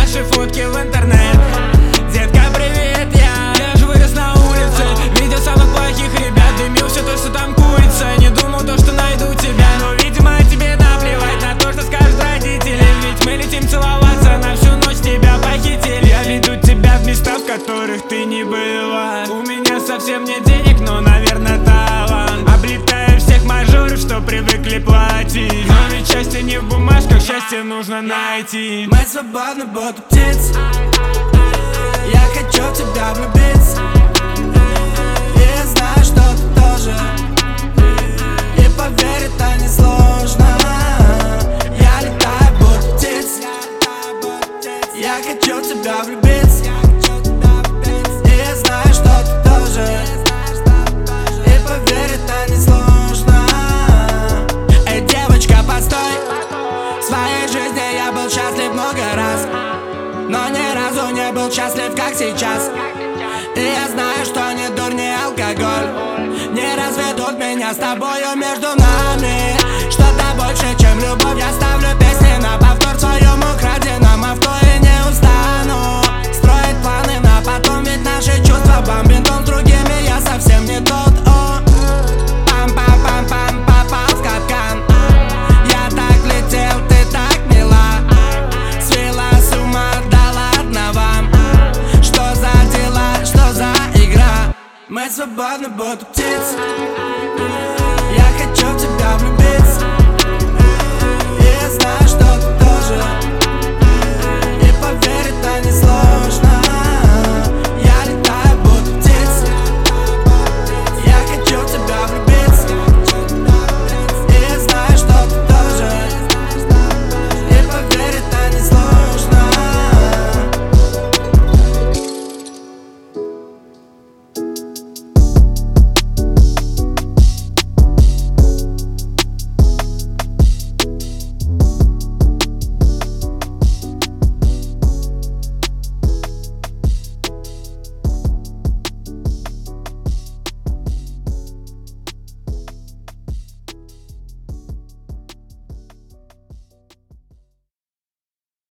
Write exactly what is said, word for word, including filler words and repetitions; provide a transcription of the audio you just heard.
наши фотки в интернет. Детка, привет, я Я же вырос на улице, видел самых плохих ребят, дымил все то, что там курица. Не думал то, что найду тебя, но видимо тебе наплевать на то, что скажут родители. Ведь мы летим целоваться, на всю ночь тебя похитили. Я веду тебя в места, в которых ты не была. У меня совсем нет денег, но, наверное, талант. Облетаю всех мажоров, что привыкли платить. Но ведь счастье не в бумажках, счастье нужно найти. Мы свободны, будто птицы. Я хочу в тебя влюбиться. И я знаю, что ты тоже. И поверь, это не сложно. Я летаю, будто птица. Я хочу в тебя влюбиться. И я знаю, что ты тоже. И поверь, это не сложно. Эй, девочка, постой. В своей жизни я был счастлив много раз, но ни разу не был счастлив, как сейчас. И я знаю, что ни дур, ни алкоголь не разведут меня с тобою между нами. Что-то больше, чем любовь. Я ставлю песни на повтор в своем украденном авто и не устану строить планы на потом, ведь наши чувства бомбит-он с другими. Я совсем не тот, о. Пам-пам-пам-пам, попал в капкан. Я так летел, ты так мила. Свела с ума, да ладно вам. Что за дела, что за игра? Мы свободны, будто птицы.